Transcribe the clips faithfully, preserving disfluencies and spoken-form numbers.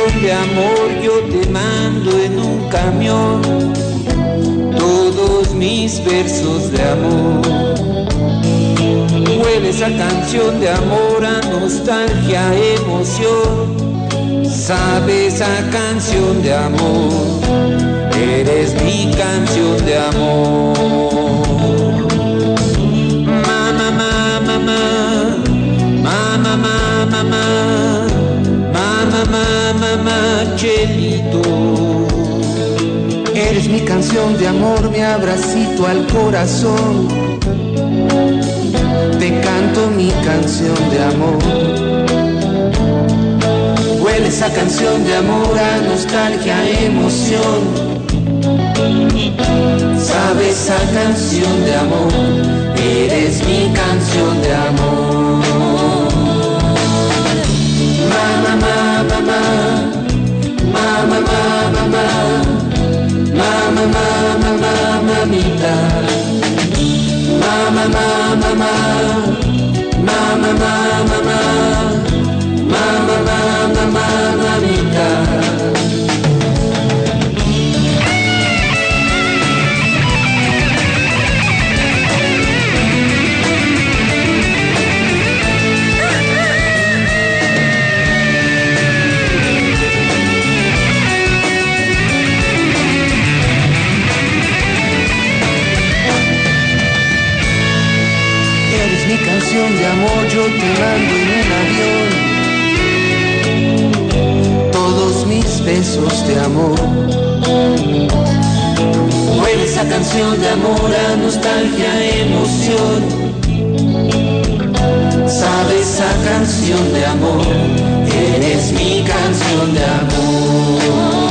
canción de amor yo te mando en un camión, todos mis versos de amor. Huele esa canción de amor a nostalgia, emoción. Sabe esa canción de amor, eres mi canción de amor. Mamá, mamá, mamá, mamá, mamá, mamá, mamá, mamá, Chelito. Eres mi canción de amor, mi abracito al corazón. Te canto mi canción de amor. Huele esa canción de amor a nostalgia, emoción. Sabe esa canción de amor, eres mi canción de amor. Mamá, mamá, mamá, mamá, mamá, mamá, mamá, mamá, mamita. Mamá, mamá, mamá, mamá, mamá, mamá, mamá, mamá, mamita. De amor yo te mando en un avión, todos mis besos de amor. Huele esa canción de amor a nostalgia, emoción. Sabe esa canción de amor, eres mi canción de amor.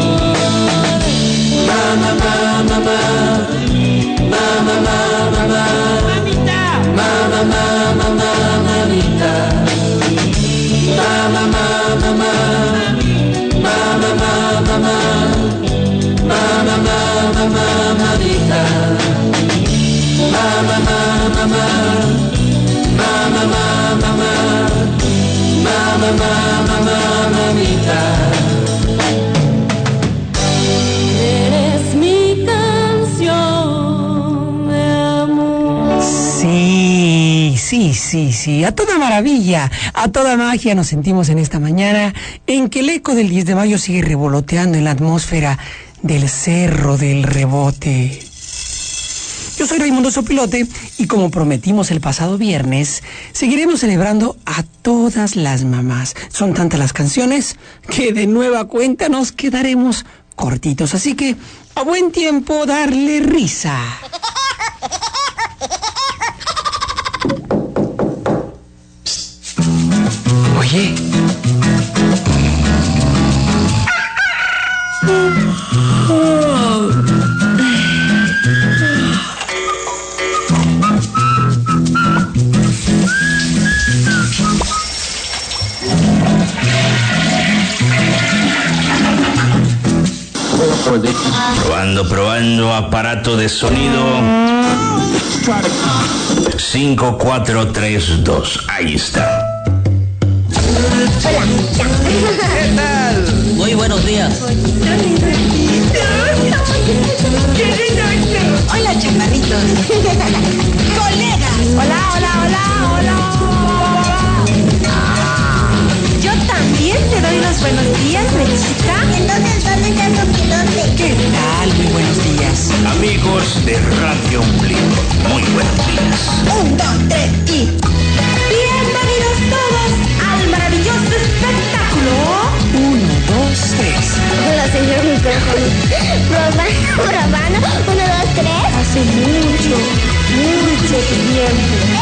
Mamá, mamá, mamá, mamá, mamá, mamá. Mamá, mamá, mamá, mamita. Mamá, mamá, mamá, mamá, mamá, mamá, mamá, mamá, mamita. Mamá, mamá, mamá, mamá, mamá, mamá, mamá, mamá, mamita. Eres mi canción de amor. Sí, sí, sí, sí, a toda maravilla, a toda magia nos sentimos en esta mañana en que el eco del diez de mayo sigue revoloteando en la atmósfera del Cerro del Rebote. Yo soy Raimundo Sopilote y como prometimos el pasado viernes, seguiremos celebrando a todas las mamás. Son tantas las canciones que de nueva cuenta nos quedaremos cortitos, así que a buen tiempo darle risa. Oye. Probando, probando, aparato de sonido. cinco, cuatro, tres, dos. Ahí está. ¿Qué tal? Muy buenos días. Hola, chaparritos. Colegas. Hola, hola, hola, hola. Yo también te doy los buenos días, Melchita. Entonces, ¿dónde está Sopilote? ¿Qué tal? Muy buenos días. Amigos de Radio Ombligo, muy buenos días. Un, dos, tres y... Bienvenidos todos al maravilloso espectáculo. Uno, dos, tres. Hola, señor micrófono. Probando, probando. Uno, dos, tres. Hace mucho, mucho tiempo.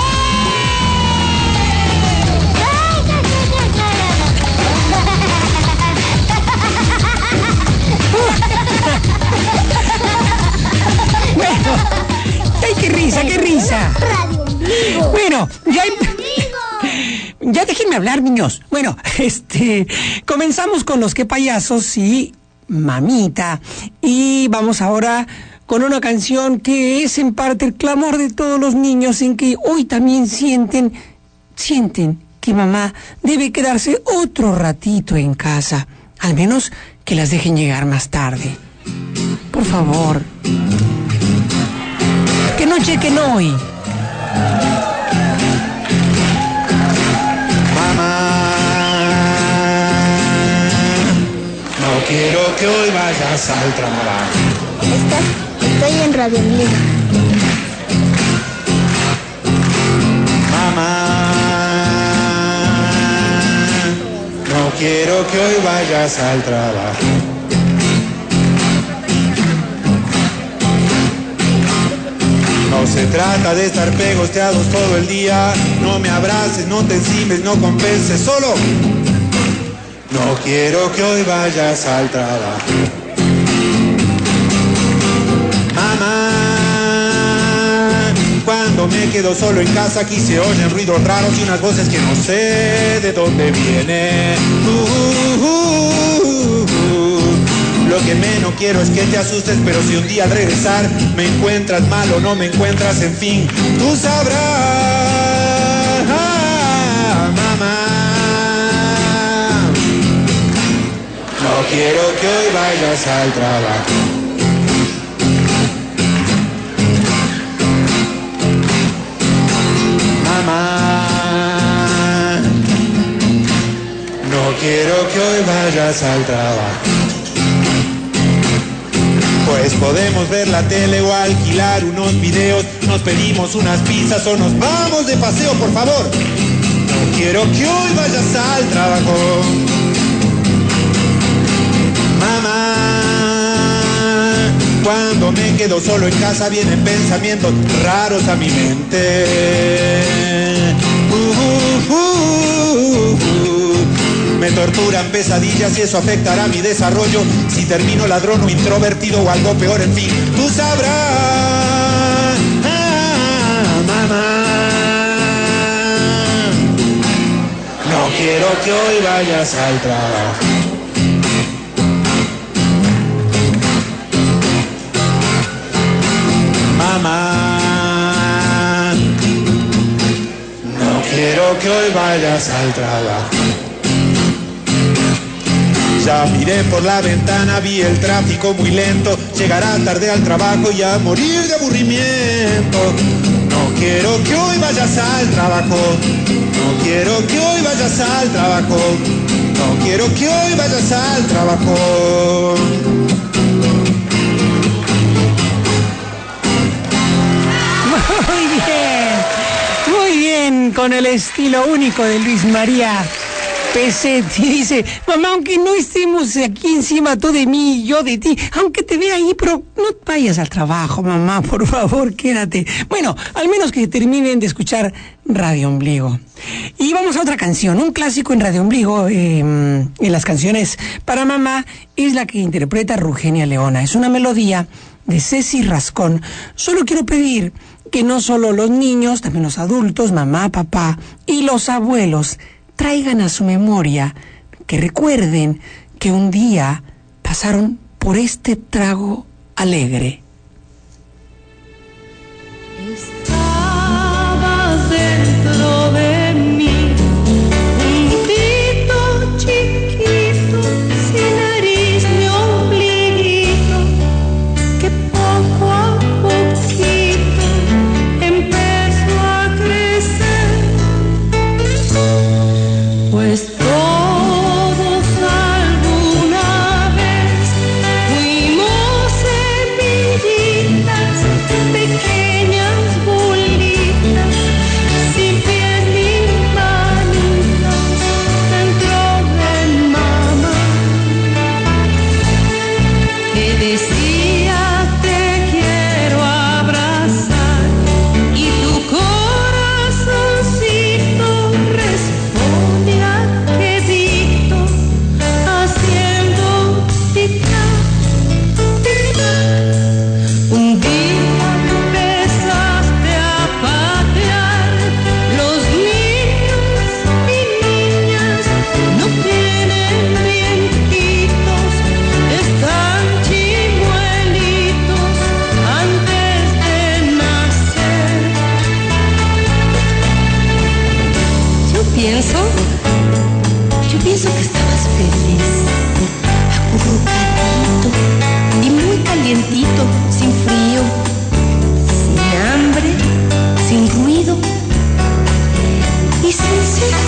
Bueno, ¡ay, qué risa, qué risa! Radio Ombligo. Bueno, ya... Ombligo. Ya déjenme hablar, niños. Bueno, este... comenzamos con los que payasos y mamita. Y vamos ahora con una canción que es en parte el clamor de todos los niños en que hoy también sienten... Sienten que mamá debe quedarse otro ratito en casa. Al menos que las dejen llegar más tarde. Por favor. Que no chequen hoy. Mamá, no quiero que hoy vayas al trabajo. Estás, estoy en Radio Ombligo. Mamá, no quiero que hoy vayas al trabajo. No se trata de estar pegosteados todo el día. No me abraces, no te encimes, no compenses, solo no quiero que hoy vayas al trabajo. Mamá, cuando me quedo solo en casa aquí se oyen ruidos raros y unas voces que no sé de dónde vienen. Uh, uh, uh, uh. Lo que menos quiero es que te asustes, pero si un día al regresar me encuentras mal o no me encuentras, en fin, tú sabrás, ah, mamá. No quiero que hoy vayas al trabajo. Mamá, no quiero que hoy vayas al trabajo. Pues podemos ver la tele o alquilar unos videos, nos pedimos unas pizzas o nos vamos de paseo, por favor. No quiero que hoy vayas al trabajo. Mamá, cuando me quedo solo en casa vienen pensamientos raros a mi mente. Uh, uh, uh, uh. Me torturan pesadillas y eso afectará mi desarrollo. Si termino ladrón o introvertido o algo peor, en fin, tú sabrás, ah, mamá. No quiero que hoy vayas al trabajo. Mamá, no quiero que hoy vayas al trabajo. Ya miré por la ventana, vi el tráfico muy lento. Llegará tarde al trabajo y a morir de aburrimiento. No quiero que hoy vayas al trabajo. No quiero que hoy vayas al trabajo. No quiero que hoy vayas al trabajo. Muy bien, muy bien, con el estilo único de Luis María Pesetti. Dice, mamá, aunque no estemos aquí encima tú de mí y yo de ti, aunque te vea ahí, pero no vayas al trabajo, mamá, por favor, quédate. Bueno, al menos que terminen de escuchar Radio Ombligo. Y vamos a otra canción, un clásico en Radio Ombligo, eh, en las canciones para mamá, es la que interpreta Rugenia Leona. Es una melodía de Ceci Rascón. Solo quiero pedir que no solo los niños, también los adultos, mamá, papá y los abuelos traigan a su memoria, que recuerden que un día pasaron por este trago alegre. Estabas dentro de mí, un tito chiquito, sin nariz ni ombliguito, que poco a poquito empezó a crecer. Pues todos alguna vez fuimos semillitas, pequeñas bolitas, sin pies ni manitas, dentro de mamá, que decía te quiero abrazar y tu corazoncito respondía quedito, haciendo tic-tac, tic-tac. Un día empezaste a patear, los niños y niñas no tienen dientitos, están chimuelitos antes de nacer. Yo pienso, yo pienso que estabas feliz. calientito, sin frío, sin hambre, sin ruido y sin sed.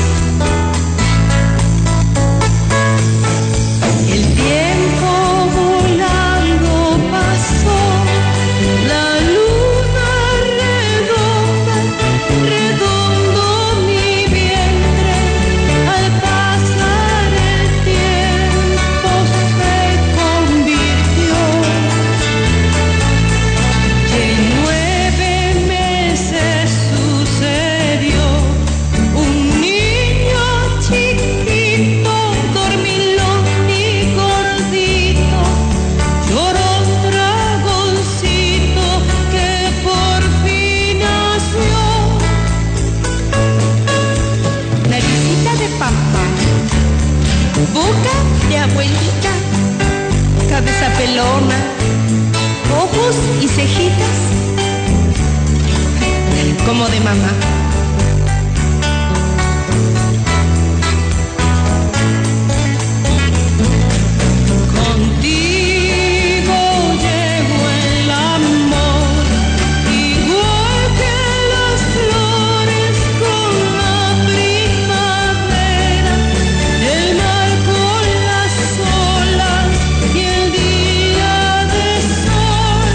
El tiempo volando pasó, la luna redonda, redondo mi vientre, al pasar el tiempo se convirtió. Y en nueve meses sucedió, un niño chiquito, dormilón y gordito, lloró un dragoncito que por fin nació. Naricita de papá, boca de abuelita, cabeza pelona, ojos y cejitas como de mamá. Contigo llegó el amor, igual que las flores con la primavera, el mar con las olas y el día de sol.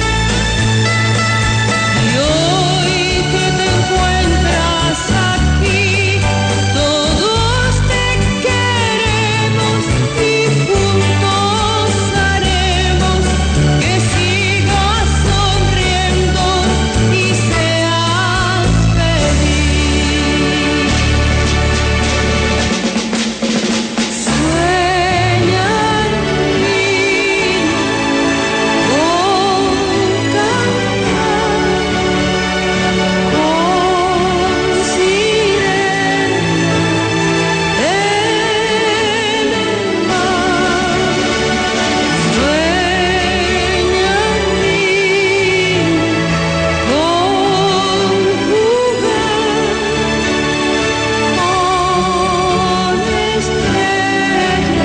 Y hoy que te encuentras aquí, todos te queremos y juntos haremos que sigas sonriendo y seas feliz. Sueña, niño, con cantar, con sirenas en el mar. Sueña, niño, con jugar, con estrellas,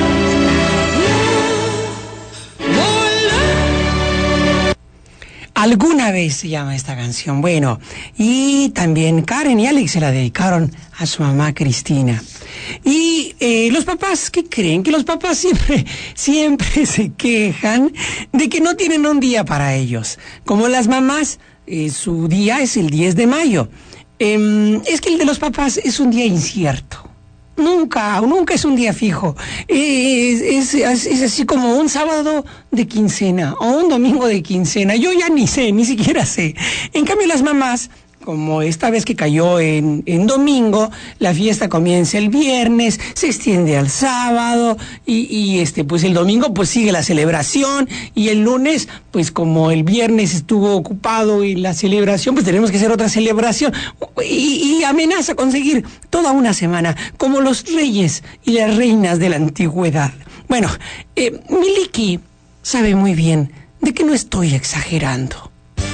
volar. Alguna vez se llama esta canción. Bueno, y también Karen y Alex se la dedicaron a su mamá Cristina. Y eh, los papás, ¿qué creen? Que los papás siempre, siempre se quejan de que no tienen un día para ellos. Como las mamás, eh, su día es el diez de mayo. Em, es que el de los papás es un día incierto. Nunca, nunca es un día fijo. Es, es, es, es así como un sábado de quincena o un domingo de quincena. Yo ya ni sé, ni siquiera sé. En cambio, las mamás, como esta vez que cayó en, en domingo, la fiesta comienza el viernes, se extiende al sábado y, y este, pues el domingo pues sigue la celebración y el lunes, pues como el viernes estuvo ocupado en la celebración, pues tenemos que hacer otra celebración y, y amenaza conseguir toda una semana, como los reyes y las reinas de la antigüedad. Bueno, eh, Miliki sabe muy bien de que no estoy exagerando.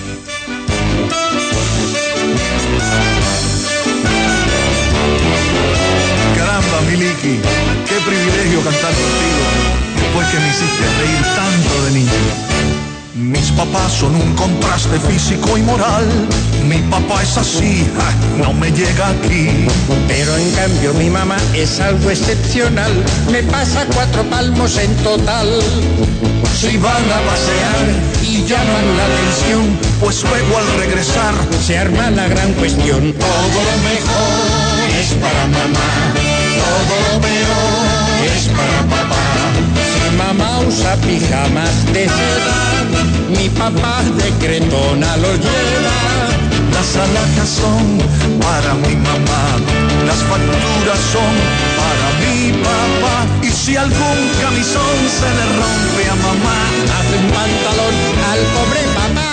Caramba, Miliki, qué privilegio cantar contigo después que me hiciste reír tanto de niño. Mis papás son un contraste físico y moral. Mi papá es así, ja, no me llega aquí. Pero en cambio mi mamá es algo excepcional. Me pasa cuatro palmos en total. Si van a pasear Y llaman la atención, pues luego al regresar se arma la gran cuestión. Todo lo mejor es para mamá, todo lo peor es para papá. Si mamá usa pijamas de seda, mi papá de Cretona los lleva. las alhajas son para mi mamá, las facturas son para mi papá. Y si algún camisón se le rompe a mamá, hace un pantalón al pobre papá.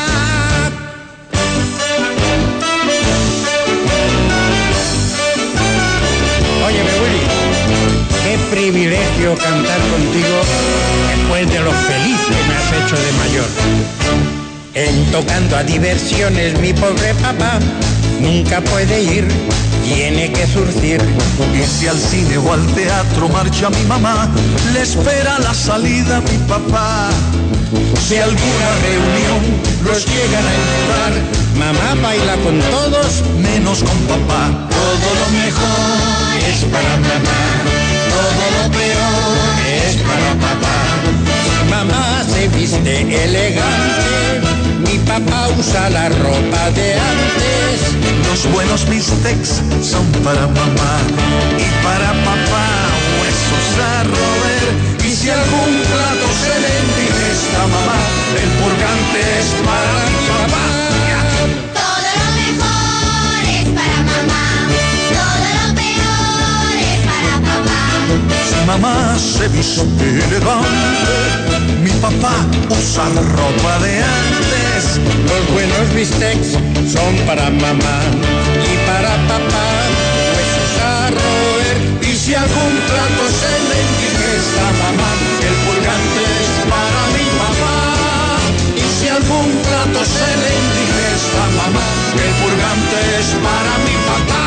Óyeme, Willy, qué privilegio cantar contigo después de lo feliz que me has hecho de mayor. En tocando a diversiones mi pobre papá nunca puede ir, tiene que surcir. Y si al cine o al teatro marcha mi mamá, le espera la salida mi papá. Si alguna reunión los llegan a encontrar, mamá baila con todos, menos con papá. Todo lo mejor es para mamá, todo lo peor es para papá. Mamá se viste elegante, mi papá usa la ropa de antes. Los buenos bistecs son para mamá y para papá huesos a roer. Y si algún plato se le indigesta a mamá, el purgante es para mi papá. Todo lo mejor es para mamá, todo lo peor es para papá. Si mamá se viste elegante, mi papá usa la ropa de antes. Los buenos bistecs son para mamá y para papá huesos a roer. Y si algún plato se le indigesta a mamá, el purgante es para mi papá. Y si algún plato se le indigesta a mamá, el purgante es para mi papá.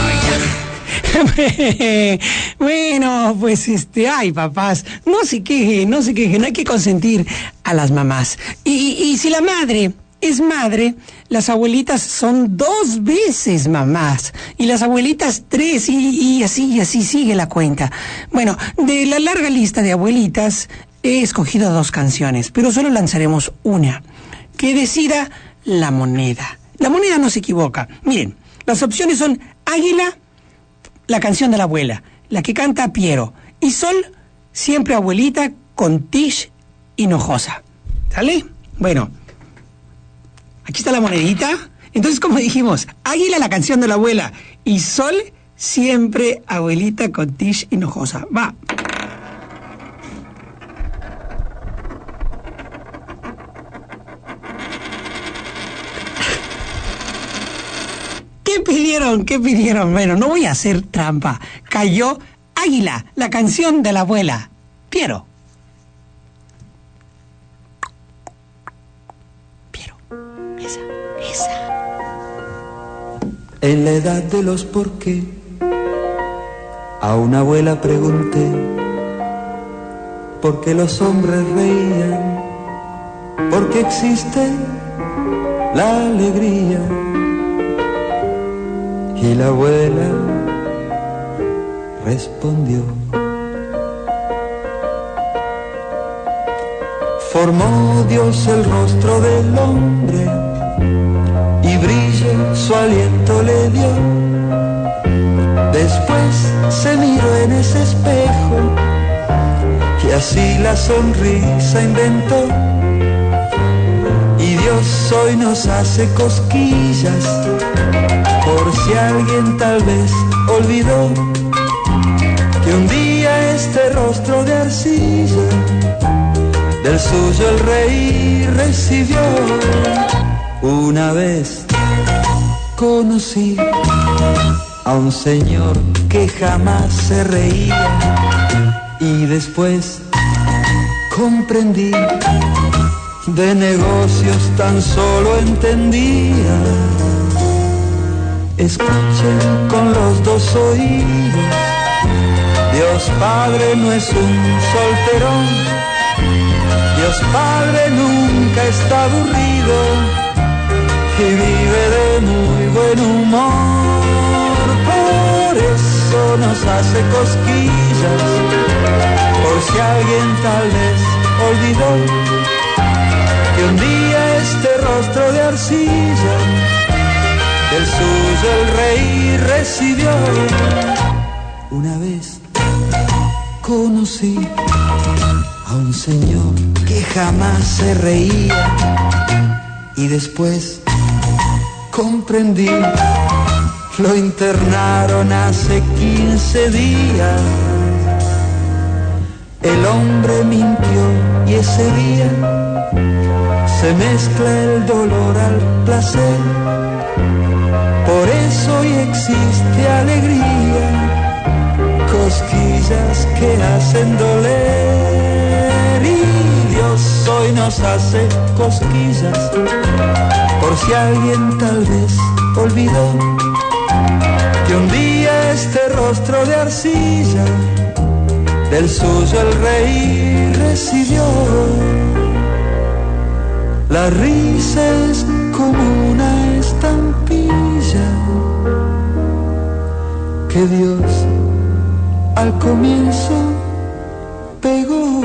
Bueno, pues este, ay, papás, no se quejen, no se quejen, hay que consentir a las mamás. Y, y si la madre es madre, las abuelitas son dos veces mamás, y las abuelitas tres, y, y así, y así sigue la cuenta. Bueno, de la larga lista de abuelitas, he escogido dos canciones, pero solo lanzaremos una, que decida la moneda. La moneda no se equivoca. Miren, las opciones son Águila, la canción de la abuela, la que canta Piero, y Sol, siempre abuelita, con Tish Hinojosa. ¿Sale? Bueno, aquí está la monedita. Entonces, como dijimos, Águila, la canción de la abuela, y Sol, siempre abuelita, con Tish Hinojosa. Va. ¿Qué pidieron? ¿Qué pidieron? Bueno, no voy a hacer trampa. Cayó Águila, la canción de la abuela. Piero. Piero. Esa, esa. En la edad de los por qué, a una abuela pregunté por qué los hombres reían, por qué existe la alegría. Y la abuela respondió: formó Dios el rostro del hombre y brillo su aliento le dio. Después se miró en ese espejo y así la sonrisa inventó. Y Dios hoy nos hace cosquillas por si alguien tal vez olvidó que un día este rostro de arcilla del suyo el rey recibió. Una vez conocí a un señor que jamás se reía y después comprendí, de negocios tan solo entendía. Escuchen con los dos oídos, Dios Padre no es un solterón, Dios Padre nunca está aburrido y vive de muy buen humor. Por eso nos hace cosquillas, por si alguien tal vez olvidó que un día este rostro de arcilla del suyo el rey recibió. Una vez conocí a un señor que jamás se reía y después comprendí, lo internaron hace quince días. El hombre mintió y ese día se mezcla el dolor al placer. Por eso hoy existe alegría, cosquillas que hacen doler. Y Dios hoy nos hace cosquillas, por si alguien tal vez olvidó que un día este rostro de arcilla del suyo el rey recibió. La risa es como una estampilla que Dios al comienzo pegó.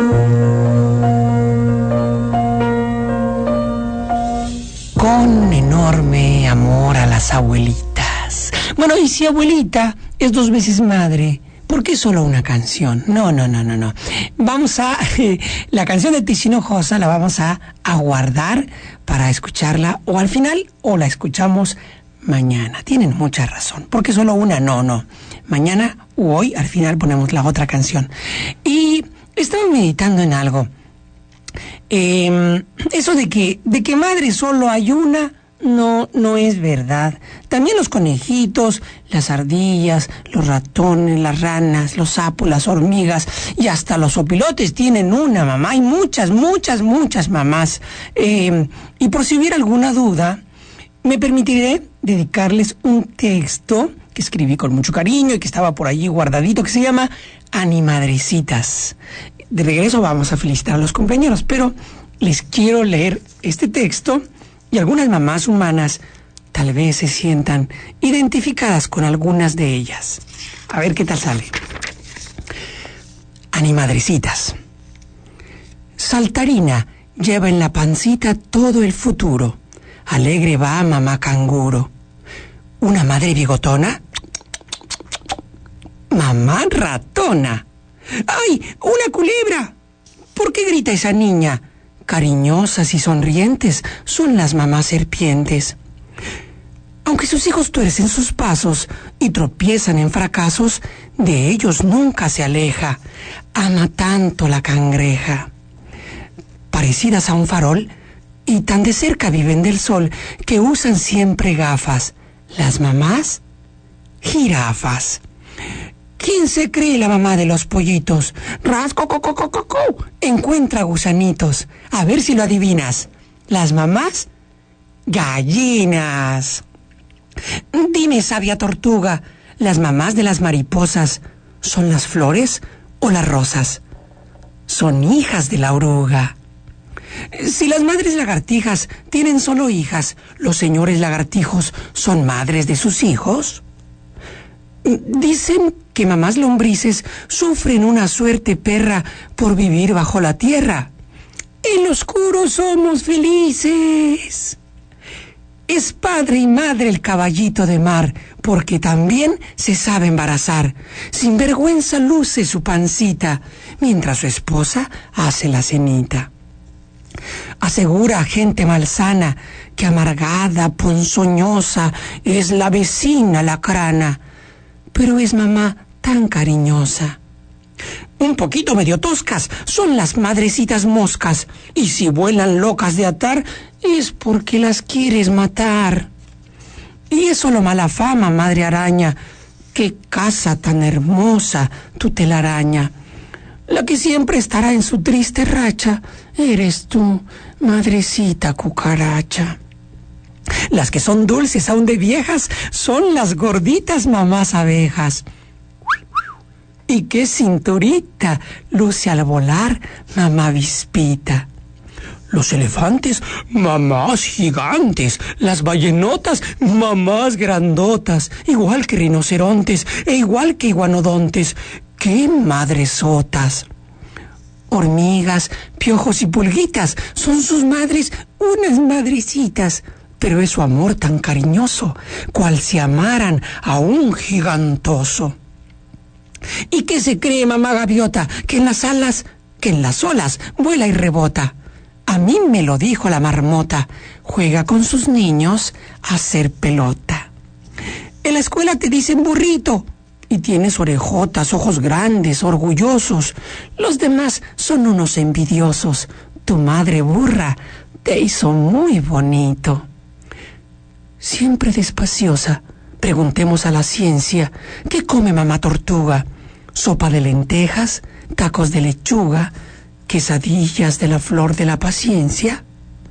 Con enorme amor a las abuelitas. Bueno, y si abuelita es dos veces madre, ¿por qué solo una canción? No, no, no, no, no. Vamos a... Eh, la canción de Tizi Hinojosa la vamos a, a guardar para escucharla o al final o la escuchamos mañana. Tienen mucha razón. ¿Por qué solo una? No, no. Mañana u hoy al final ponemos la otra canción. Y estaba meditando en algo. Eh, eso de que, de que madre solo hay una... No, no es verdad. También los conejitos, las ardillas, los ratones, las ranas, los sapos, las hormigas y hasta los opilotes tienen una mamá. Hay muchas, muchas, muchas mamás. Eh, y por si hubiera alguna duda, me permitiré dedicarles un texto que escribí con mucho cariño y que estaba por allí guardadito, que se llama Animadrecitas. De regreso vamos a felicitar a los compañeros, pero les quiero leer este texto. Y algunas mamás humanas tal vez se sientan identificadas con algunas de ellas. A ver qué tal sale. Animadrecitas. Saltarina lleva en la pancita todo el futuro. Alegre va mamá canguro. Una madre bigotona. Mamá ratona. ¡Ay! ¡Una culebra! ¿Por qué grita esa niña? Cariñosas y sonrientes son las mamás serpientes. Aunque sus hijos tuercen sus pasos y tropiezan en fracasos, de ellos nunca se aleja. Ama tanto la cangreja. Parecidas a un farol y tan de cerca viven del sol que usan siempre gafas. Las mamás, jirafas. ¿Quién se cree la mamá de los pollitos? Rasco, coco, coco, coco. Encuentra gusanitos. A ver si lo adivinas. Las mamás, gallinas. Dime, sabia tortuga, ¿las mamás de las mariposas son las flores o las rosas? Son hijas de la oruga. Si las madres lagartijas tienen solo hijas, ¿los señores lagartijos son madres de sus hijos? Dicen que mamás lombrices sufren una suerte perra por vivir bajo la tierra. En lo oscuro somos felices. Es padre y madre el caballito de mar, porque también se sabe embarazar. Sin vergüenza luce su pancita, mientras su esposa hace la cenita. Asegura a gente malsana que amargada, ponzoñosa, es la vecina lacrana. Pero es mamá tan cariñosa. Un poquito medio toscas son las madrecitas moscas, y si vuelan locas de atar, es porque las quieres matar. Y es solo mala fama, madre araña. Qué casa tan hermosa tu telaraña. La que siempre estará en su triste racha eres tú, madrecita cucaracha. Las que son dulces aún de viejas son las gorditas mamás abejas. Y qué cinturita luce al volar mamá avispita. Los elefantes, mamás gigantes. Las ballenotas, mamás grandotas. Igual que rinocerontes e igual que iguanodontes. ¡Qué madresotas! Hormigas, piojos y pulguitas son sus madres unas madrecitas. Pero es su amor tan cariñoso, cual si amaran a un gigantoso. ¿Y qué se cree mamá gaviota? Que en las alas, que en las olas vuela y rebota. A mí me lo dijo la marmota, juega con sus niños a hacer pelota. En la escuela te dicen burrito, y tienes orejotas, ojos grandes, orgullosos. Los demás son unos envidiosos. Tu madre burra te hizo muy bonito. Siempre despaciosa, preguntemos a la ciencia, ¿qué come mamá tortuga? Sopa de lentejas, tacos de lechuga, quesadillas de la flor de la paciencia.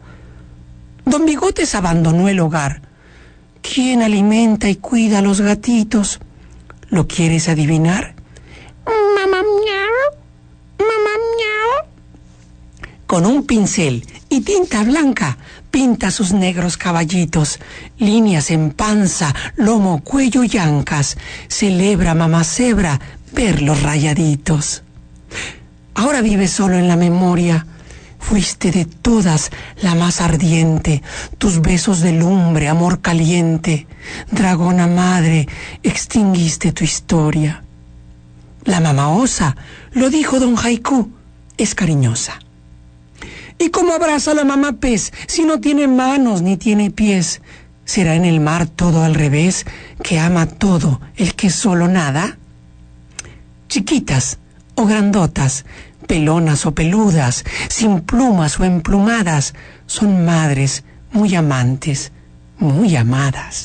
Don Bigotes abandonó el hogar. ¿Quién alimenta y cuida a los gatitos? ¿Lo quieres adivinar? Mamá miau, mamá miau. Con un pincel y tinta blanca pinta sus negros caballitos, líneas en panza, lomo, cuello y ancas. Celebra mamá cebra ver los rayaditos. Ahora vive solo en la memoria. Fuiste de todas la más ardiente, tus besos de lumbre, amor caliente. Dragona madre, extinguiste tu historia. La mamá osa, lo dijo don Haiku, es cariñosa. ¿Y cómo abraza a la mamá pez si no tiene manos ni tiene pies? ¿Será en el mar todo al revés, que ama todo el que solo nada? Chiquitas o grandotas, pelonas o peludas, sin plumas o emplumadas, son madres muy amantes, muy amadas.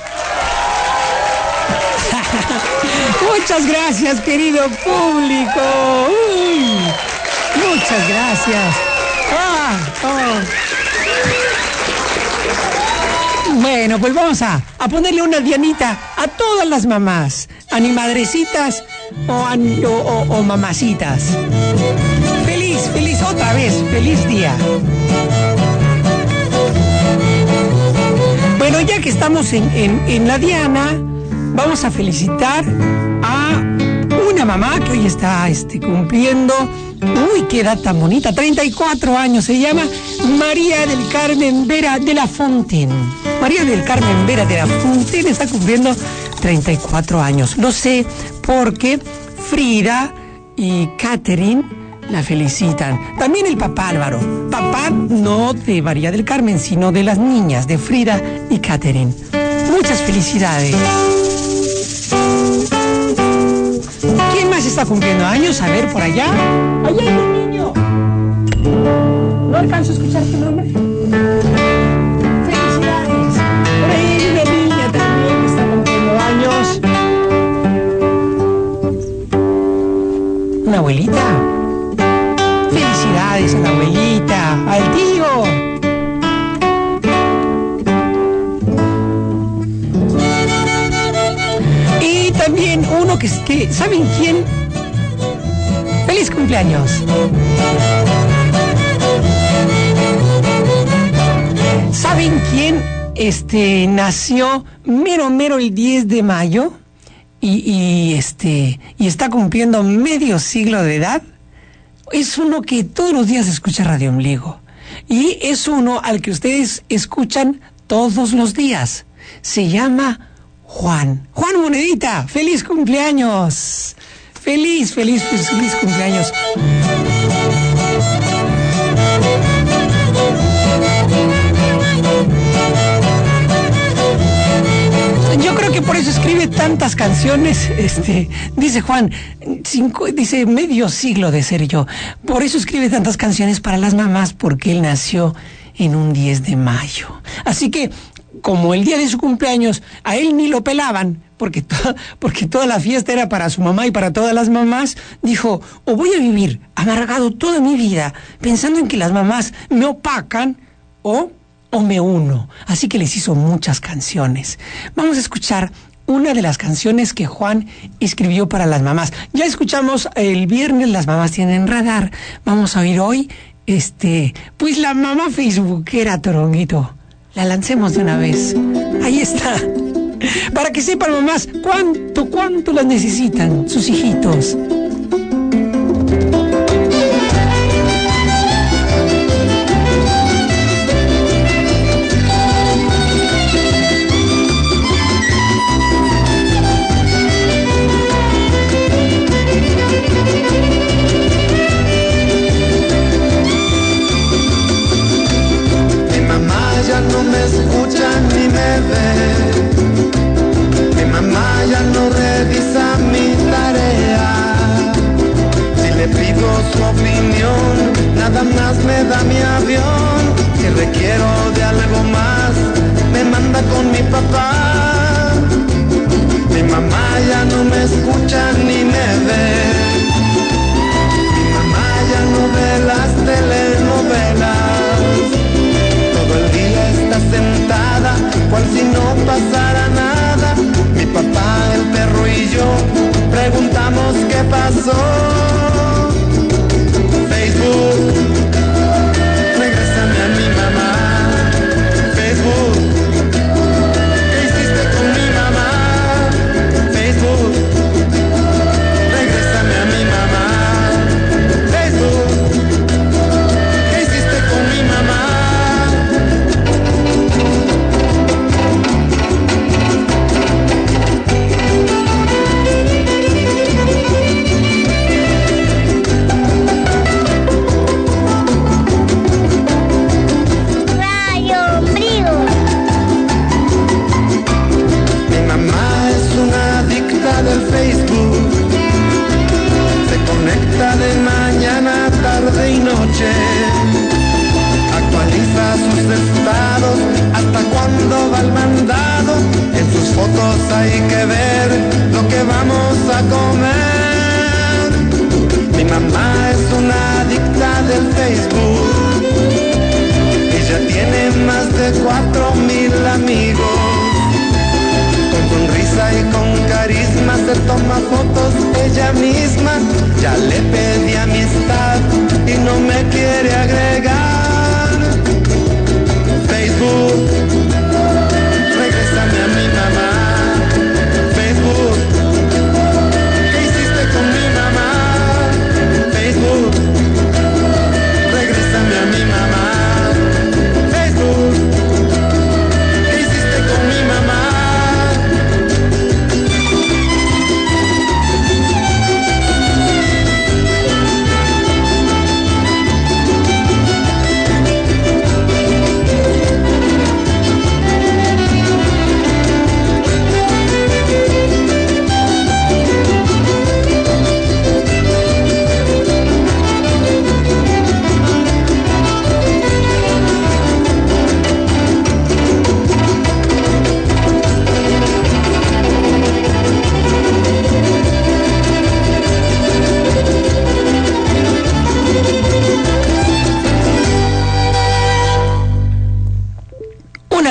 Muchas gracias, querido público. Uy, muchas gracias. Ah, oh. Bueno, pues vamos a, a ponerle una dianita a todas las mamás, animadrecitas o, an, o, o, o mamacitas. Feliz, feliz, otra vez, feliz día. Bueno, ya que estamos en, en, en la diana, vamos a felicitar a una mamá que hoy está este, cumpliendo, uy, qué edad tan bonita, treinta y cuatro años, se llama María del Carmen Vera de la Fontaine. María del Carmen Vera de la Fontaine está cumpliendo treinta y cuatro años. Lo sé porque Frida y Catherine la felicitan. También el papá Álvaro. Papá no de María del Carmen, sino de las niñas, de Frida y Catherine. Muchas felicidades. ¿Quién más está cumpliendo años? A ver, por allá. ¡Allá hay un niño! No alcanzo a escuchar tu nombre. ¡Felicidades! Por ahí hay una niña también que está cumpliendo años. ¿Una abuelita? ¡Felicidades a la abuelita! ¡Al tío! También uno que, que ¿saben quién? ¡Feliz cumpleaños! ¿Saben quién este, nació mero mero el diez de mayo? Y, y, este, y está cumpliendo medio siglo de edad. Es uno que todos los días escucha Radio Ombligo. Y es uno al que ustedes escuchan todos los días. Se llama Juan. Juan Monedita, feliz cumpleaños. Feliz, feliz, feliz, feliz cumpleaños. Yo creo que por eso escribe tantas canciones, este, dice Juan, cinco, dice medio siglo de ser yo. Por eso escribe tantas canciones para las mamás, porque él nació en un diez de mayo. Así que, como el día de su cumpleaños a él ni lo pelaban, porque, to- porque toda la fiesta era para su mamá y para todas las mamás, dijo, o voy a vivir amargado toda mi vida pensando en que las mamás me opacan, o, o me uno. Así que les hizo muchas canciones. Vamos a escuchar una de las canciones que Juan escribió para las mamás. Ya escuchamos el viernes Las Mamás Tienen Radar. Vamos a oír hoy, este, pues la mamá facebookera, Toronguito. La lancemos de una vez. Ahí está. Para que sepan mamás cuánto, cuánto las necesitan sus hijitos. No me escucha ni me ve, mi mamá ya no revisa mi tarea.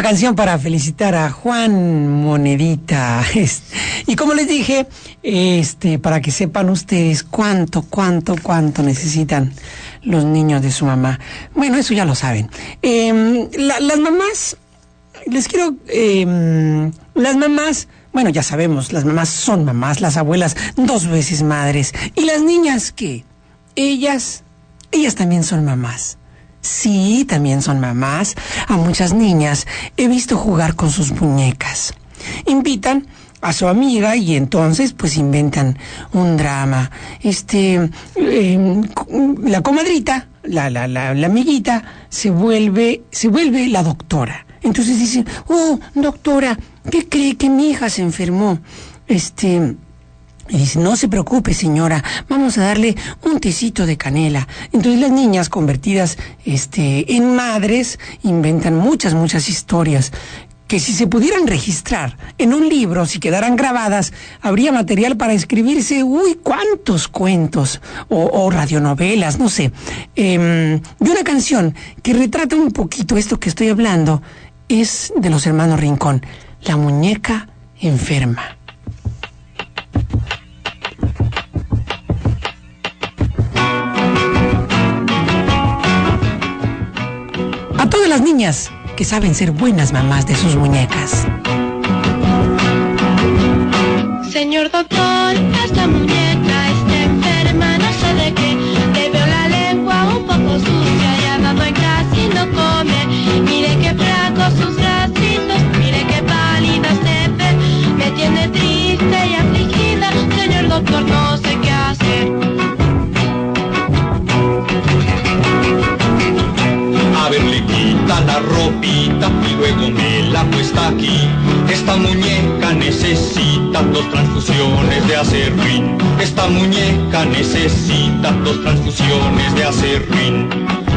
canción para felicitar a Juan Monedita. Y como les dije, este, para que sepan ustedes cuánto, cuánto, cuánto necesitan los niños de su mamá. Bueno, eso ya lo saben. Eh, la, las mamás, les quiero... Eh, las mamás... Bueno, ya sabemos, las mamás son mamás, las abuelas dos veces madres. ¿Y las niñas qué? Ellas, ellas también son mamás. Sí, también son mamás. A muchas niñas he visto jugar con sus muñecas. Invitan a su amiga y entonces pues inventan un drama. Este, eh, la comadrita, la, la, la, la amiguita, se vuelve, se vuelve la doctora. Entonces dice, oh, doctora, ¿qué cree que mi hija se enfermó? Este, y dice, no se preocupe, señora, vamos a darle un tecito de canela. Entonces las niñas convertidas, este, en madres, inventan muchas, muchas historias que si se pudieran registrar en un libro, si quedaran grabadas, habría material para escribirse, uy, cuántos cuentos o, o radionovelas, no sé. Eh, y una canción que retrata un poquito esto que estoy hablando es de los hermanos Rincón, La muñeca enferma. A todas las niñas que saben ser buenas mamás de sus muñecas. Señor doctor, esta muñeca está enferma, no sé de qué. Le veo la lengua un poco sucia y ha dado en casi no come. Mire qué flacos sus bracitos, mire qué pálida se ve. Me tiene triste y afligida, señor doctor, no sé qué hacer. A ver, le quita la ropita y luego me la cuesta aquí. Esta muñeca necesita dos transfusiones de acerrín. Esta muñeca necesita dos transfusiones de acerrín.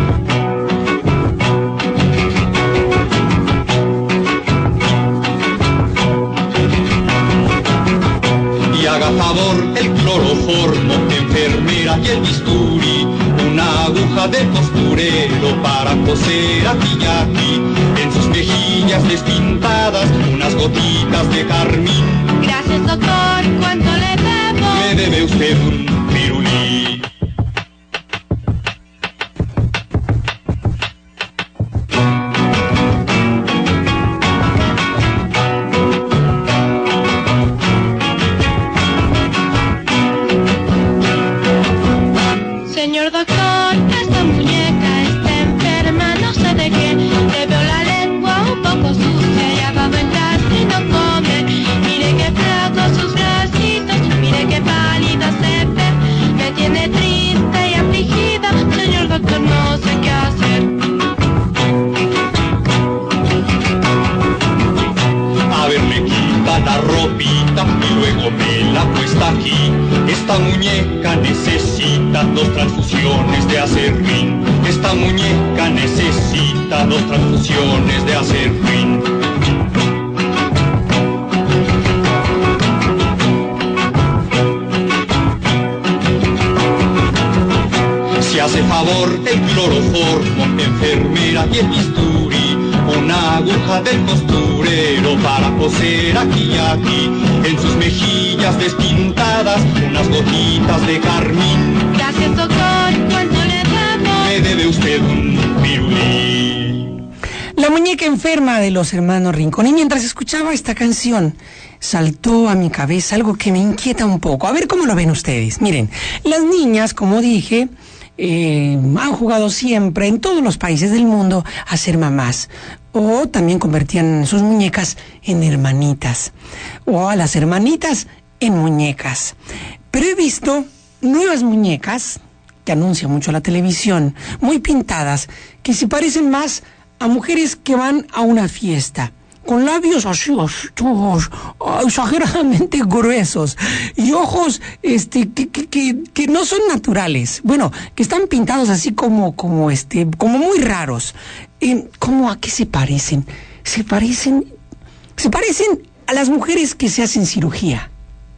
Y haga favor el cloroformo, enfermera, y el bisturí. Una aguja de costurero para coser aquí y aquí. En sus mejillas despintadas unas gotitas de carmín. Gracias doctor, ¿cuánto le debo? Me debe usted un pirulí. Señor doctor, esta muñeca está enferma, no sé de qué. Le veo la lengua un poco sucia y ha dado en casi no come. Mire qué flacos sus bracitos, mire qué pálida se ve. Me tiene triste y afligida, señor doctor, no sé qué hacer. A ver, me quita la ropita y luego me la cuesta aquí. Esta muñeca necesita dos transfusiones de acerrín. Esta muñeca necesita dos transfusiones de acerrín. Si hace favor el cloroformo, enfermera, y el bisturí. Una aguja del costurero para coser aquí y aquí. En sus mejillas despintadas unas gotitas de carmín. Gracias doctor, ¿cuánto le debo? Me debe usted un pirulí. La muñeca enferma de los hermanos Rincón. Y mientras escuchaba esta canción, saltó a mi cabeza algo que me inquieta un poco. A ver cómo lo ven ustedes. Miren, las niñas, como dije, eh, han jugado siempre en todos los países del mundo a ser mamás. O también convertían sus muñecas en hermanitas. O a las hermanitas en muñecas. Pero he visto nuevas muñecas, que anuncia mucho la televisión, muy pintadas, que se parecen más a mujeres que van a una fiesta, con labios así, todos exageradamente gruesos, y ojos este, que, que, que, que no son naturales, bueno, que están pintados así como, como, este, como muy raros. Eh, ¿Cómo a qué se parecen? Se parecen, se parecen a las mujeres que se hacen cirugía.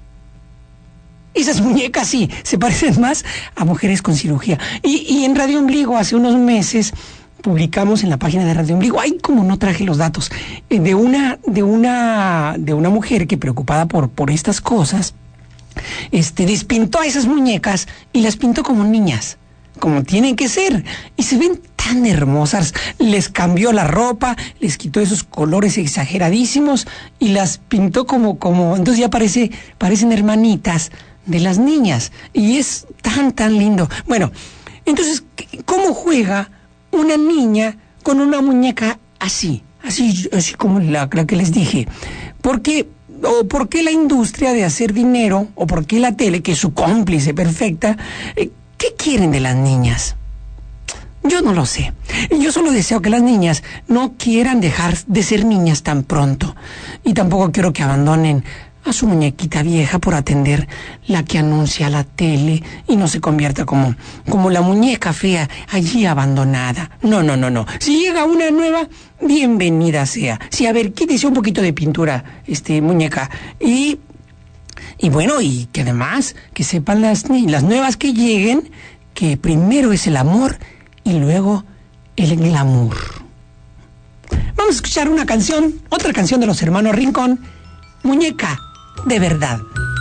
Esas muñecas sí, se parecen más a mujeres con cirugía. Y, y en Radio Ombligo hace unos meses publicamos en la página de Radio Ombligo, ay, como no traje los datos, eh, de una, de una, de una mujer que preocupada por, por estas cosas, este, despintó a esas muñecas y las pintó como niñas, como tienen que ser, y se ven tan hermosas. Les cambió la ropa, les quitó esos colores exageradísimos y las pintó como, como, entonces ya parece, parecen hermanitas de las niñas, y es tan, tan lindo. Bueno, entonces, ¿cómo juega una niña con una muñeca así? Así, así como la, la que les dije. ¿Por qué? ¿O por qué la industria de hacer dinero? ¿O por qué la tele, que es su cómplice perfecta? Eh, ¿Qué quieren de las niñas? Yo no lo sé. Yo solo deseo que las niñas no quieran dejar de ser niñas tan pronto. Y tampoco quiero que abandonen a su muñequita vieja por atender la que anuncia la tele y no se convierta como, como la muñeca fea allí abandonada. No, no, no, no. Si llega una nueva, bienvenida sea. Sí, a ver, quítese un poquito de pintura, este, muñeca. Y, y bueno, y que además, que sepan las, las nuevas que lleguen, que primero es el amor y luego el glamour. Vamos a escuchar una canción, otra canción de los hermanos Rincón, Muñeca de verdad.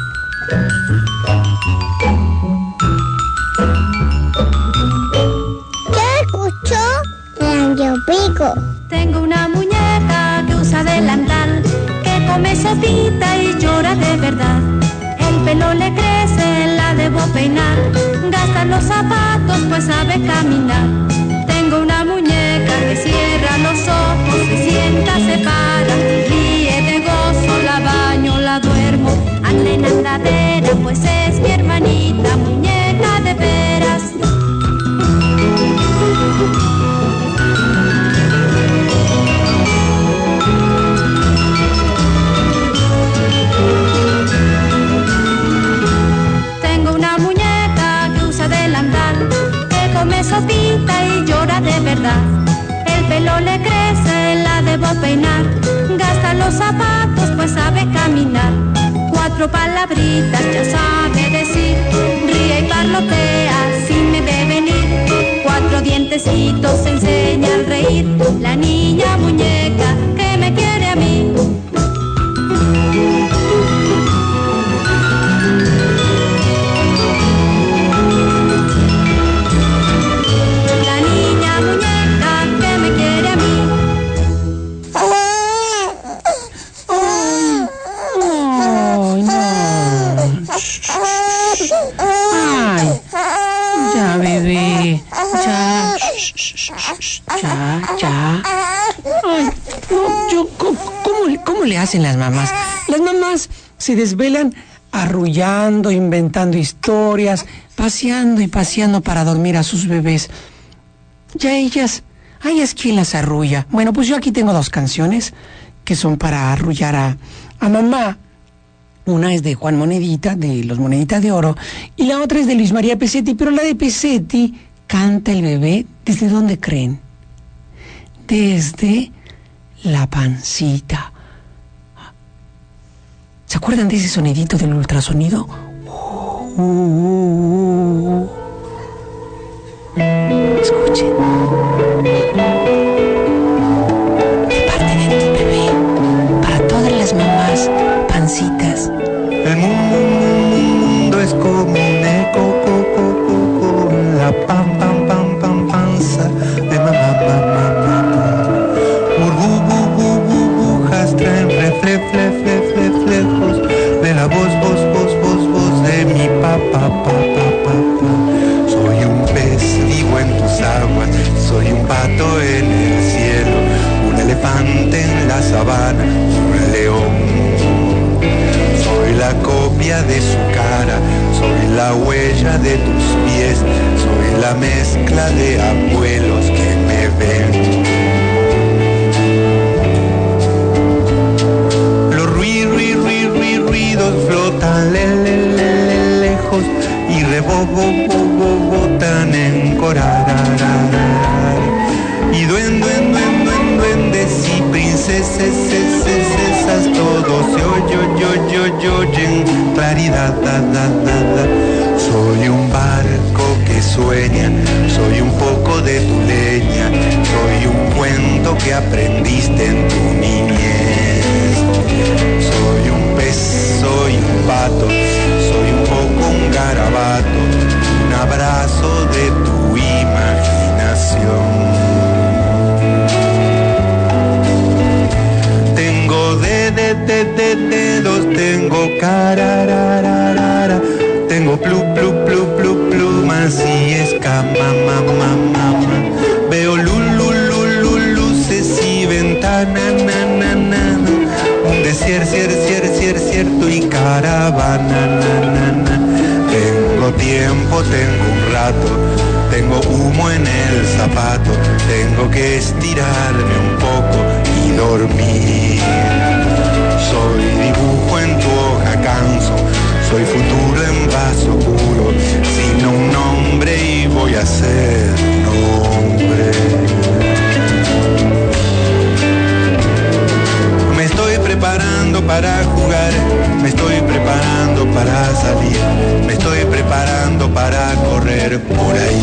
¿Qué escuchó? Radio Pico. Tengo una muñeca que usa delantal, que come sopita y llora de verdad. El pelo le crece, la debo peinar, gasta los zapatos pues sabe caminar. Tengo una muñeca que cierra los ojos, se sienta, se para, ríe de gozo, la baño, la duermo, anda en andadera pues es mi hermanita, muñeca de veras. Tengo una muñeca que usa delantal, que come sopita y llora de verdad. El pelo le crece, la debo peinar, gasta los zapatos pues sabe caminar. Cuatro palabritas ya sabe decir, ríe y parlotea si me ve venir. Cuatro dientecitos enseña al reír, la niña muñeca que me quiere a mí. Ay, ya bebé, ya, ya, ya. Ay, no, yo, ¿cómo, cómo, cómo le hacen las mamás? Las mamás se desvelan arrullando, inventando historias, paseando y paseando para dormir a sus bebés. Ya ellas, a ellas ¿quién las arrulla? Bueno, pues yo aquí tengo dos canciones que son para arrullar a, a mamá. Una es de Juan Monedita, de los Moneditas de Oro, y la otra es de Luis María Pesetti, pero la de Pesetti canta el bebé, ¿desde dónde creen? Desde la pancita. ¿Se acuerdan de ese sonidito del ultrasonido? Uh, uh, uh. Escuchen. De parte de tu bebé, para todas las mamás pancitas. El mundo es como un eco, co, co, co, co, la pam, pam, pam, pam, panza de mamá, mamá, mamá. Burbu, burbujas traen refle, fle, fle, fle, flejos de la voz, voz, voz, voz, voz de mi papá, papá, papá. Soy un pez vivo en tus aguas, soy un pato en el cielo, un elefante en la sabana, un león. Soy la copia de su cara, soy la huella de tus pies, soy la mezcla de abuelos que me ven. Los ruidos, ruidos, ruidos, ruidos flotan le, le, le, le, lejos y rebobobobotan en corar. Y duen, duen, duen, duen, duendes y princesas, esas todos se oye, yo, yo, yo, oyen claridad, da, da, da, da. Soy un barco que sueña, soy un poco de tu leña, que aprendiste en tu niñez. Soy un pez, soy un pato, soy un poco un garabato, un abrazo de tu imaginación. Tengo de, de, de, de, dedos, tengo cararararara, tengo plu, plu, plu, plu, plumas y escamas, mamá, mamá. Veo lulu, lulu, luces y ventanas, na, na, na, na. Un desierto, cier, cier, cier, cierto y caravana, na, na, na. Tengo tiempo, tengo un rato, tengo humo en el zapato, tengo que estirarme un poco y dormir. Soy dibujo en tu hoja, canso, soy futuro en vaso puro, sino un nombre y voy a ser nombre. Me estoy preparando para jugar, me estoy preparando para salir, me estoy preparando para correr por ahí.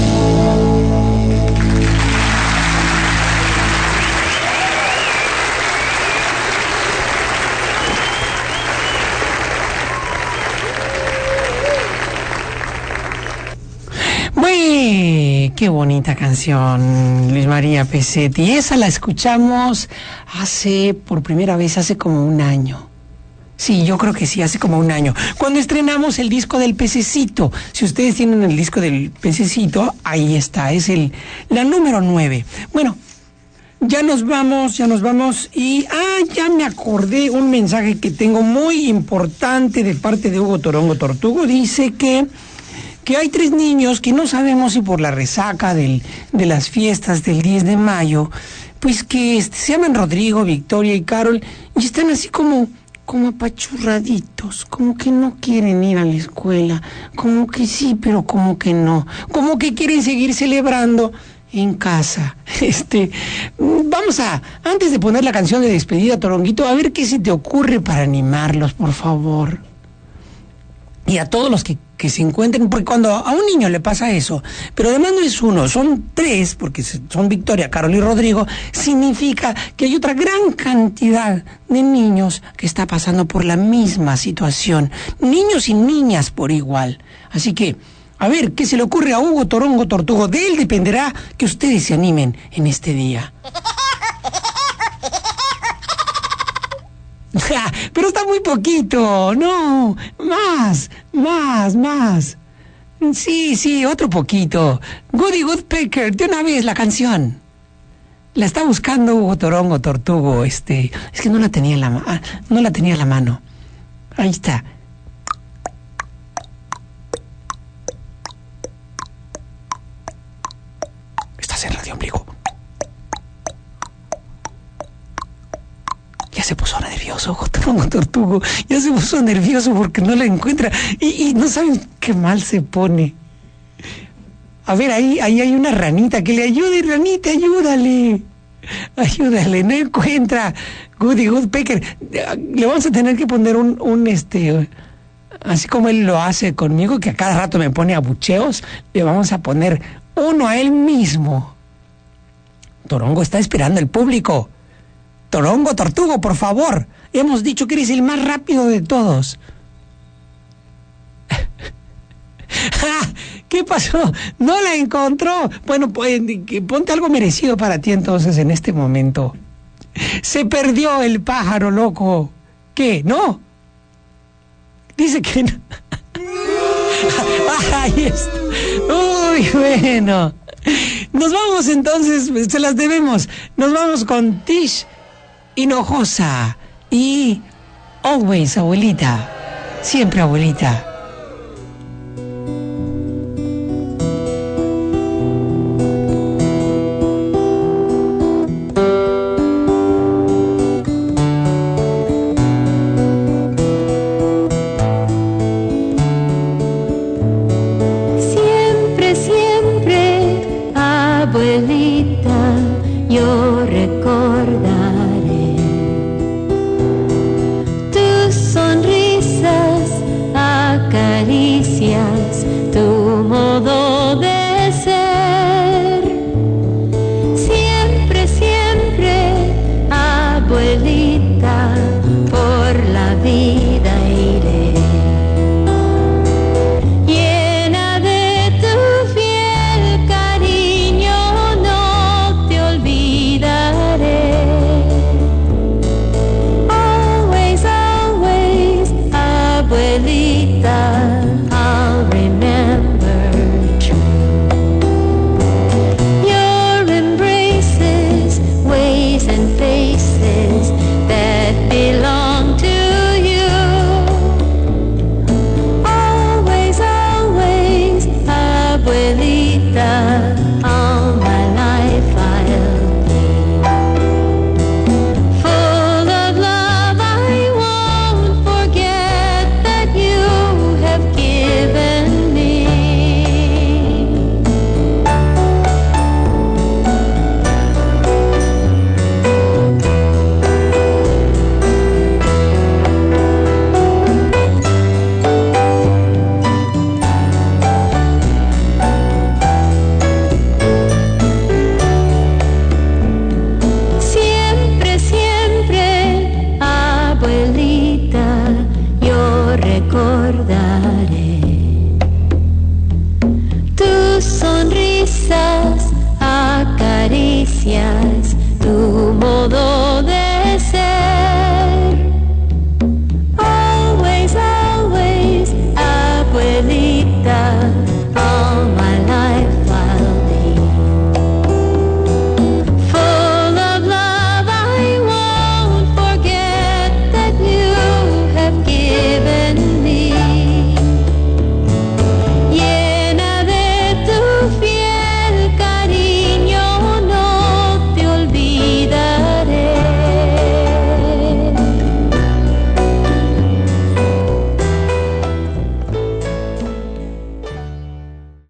¡Uy! ¡Qué bonita canción, Luis María Pesetti! Esa la escuchamos hace, por primera vez, hace como un año. Sí, yo creo que sí, hace como un año. Cuando estrenamos el disco del Pececito. Si ustedes tienen el disco del Pececito, ahí está, es el la número nueve. Bueno, ya nos vamos, ya nos vamos. Y, ah, ya me acordé un mensaje que tengo muy importante de parte de Hugo Torongo Tortugo. Dice que... que hay tres niños que no sabemos si por la resaca del, de las fiestas del diez de mayo, pues que este, se llaman Rodrigo, Victoria y Carol, y están así como, como apachurraditos, como que no quieren ir a la escuela, como que sí, pero como que no, como que quieren seguir celebrando en casa. Este, vamos a, antes de poner la canción de despedida, Toronguito, a ver qué se te ocurre para animarlos, por favor. Y a todos los que, que se encuentren, porque cuando a un niño le pasa eso, pero además no es uno, son tres, porque son Victoria, Carol y Rodrigo, significa que hay otra gran cantidad de niños que está pasando por la misma situación, niños y niñas por igual. Así que, a ver, ¿qué se le ocurre a Hugo Torongo Tortugo? De él dependerá que ustedes se animen en este día. Pero está muy poquito, no, más, más, más. Sí, sí, otro poquito. Goody Woodpecker, de una vez la canción. La está buscando Hugo Torongo Tortugo, este, es que no la tenía en la mano, no la tenía en la mano. Ahí está. Estás en Radio Ombligo. Ya se puso nervioso, Hugo Torongo Tortugo. Ya se puso nervioso porque no la encuentra. Y, y no saben qué mal se pone. A ver, ahí, ahí hay una ranita. Que le ayude, ranita, ayúdale. Ayúdale, no encuentra. Goody Woodpecker. Le vamos a tener que poner un, un este... Así como él lo hace conmigo, que a cada rato me pone abucheos, le vamos a poner uno a él mismo. Torongo está esperando el público. Torongo Tortugo, por favor. Hemos dicho que eres el más rápido de todos. ¿Qué pasó? ¿No la encontró? Bueno, pues, ponte algo merecido para ti entonces en este momento. Se perdió el pájaro loco. ¿Qué? ¿No? Dice que no. Ahí está. Uy, bueno. Nos vamos entonces, se las debemos. Nos vamos con Tish Hinojosa y Always, abuelita. Siempre, abuelita. Siempre, siempre, abuelita, yo recuerdo